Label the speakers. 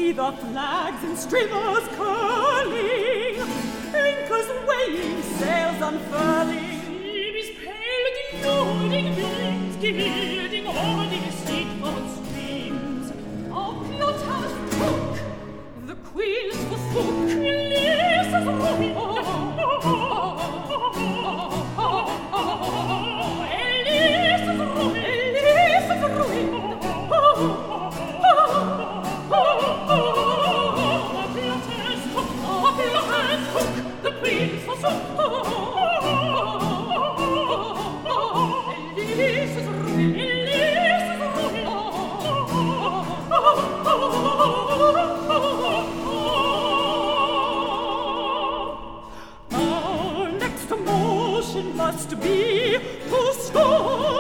Speaker 1: see the flags and streamers curling, anchors weighing, sails unfurling.
Speaker 2: Liebes pale, die loading winds, gewilding, holding, steep-forward streams.
Speaker 1: Auf Plothars Bug, the Queen's forsook,
Speaker 2: Ulysses ruin. Ulysses ruin.
Speaker 1: Ulysses ruin.
Speaker 2: The Queen's forsook.
Speaker 1: Ulysses ruin.
Speaker 2: Ulysses ruin.
Speaker 1: Our next motion must be to score